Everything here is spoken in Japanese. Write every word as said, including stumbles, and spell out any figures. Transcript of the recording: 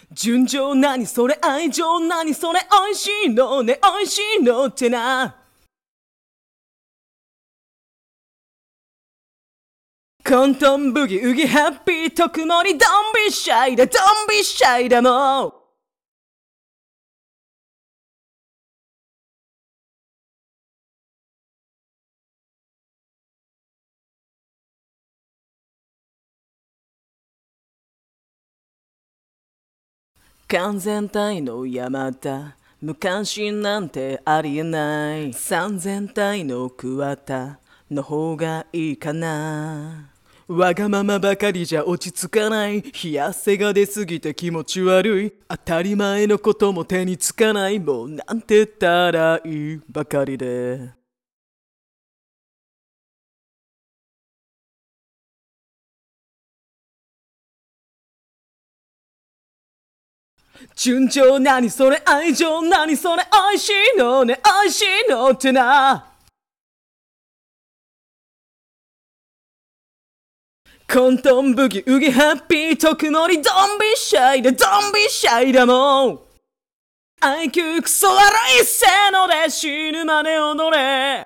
純情なにそれ愛情なにそれ美味しいのね美味しいのってな。コントンブギウギハッピー特盛りドンビシャイだドンビシャイだもう。完全体の山田無関心なんてありえない。三千体の桑田の方がいいかな。わがままばかりじゃ落ち着かない。冷や汗が出すぎて気持ち悪い。当たり前のことも手につかない。もうなんて言ったらいいばかりで。純情なにそれ愛情なにそれ美味しいのね美味しいのってな。コントンブギウギハッピー特盛りドンビシャイだドンビシャイだもん。アイキュー クソ悪いせーので死ぬまで踊れ。